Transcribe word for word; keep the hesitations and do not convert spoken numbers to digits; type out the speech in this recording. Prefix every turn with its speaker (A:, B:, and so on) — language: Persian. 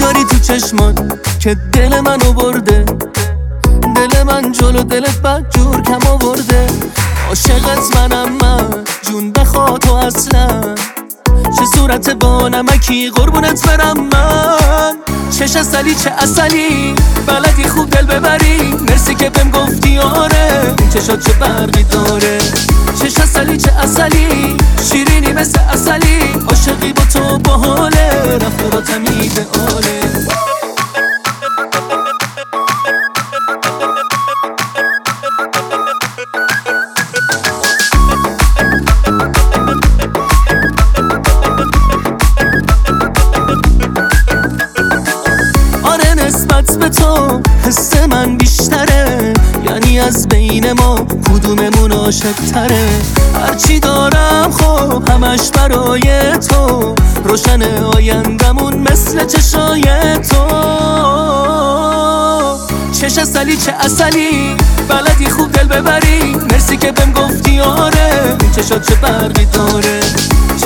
A: داری تو چشمات که دل منو برده، دل من جلو دلت بد جور کم آورده. عاشقت منم من جون بخوا تو اصلا، چه صورت با نمکی قربونت برم من. چش اصلی چه اصلی بلدی خوب دل ببری، مرسی که بهم گفتی آره این چشات چه برقی داره. چش اصلی چه اصلی شیرینی مثل اصلی، عاشقی با تو باحاله رفتاراتم ایدئاله. نسبت به تو حس من بیشتره، یعنی از بین ما کدوممون عاشق تره. هرچی دارم خب همش برای تو، روشن آیندمون مثل چشای تو. چش اصلی چه اصلی بلدی خوب دل ببری، مرسی که بهم گفتی آره این چشات چه برقی داره.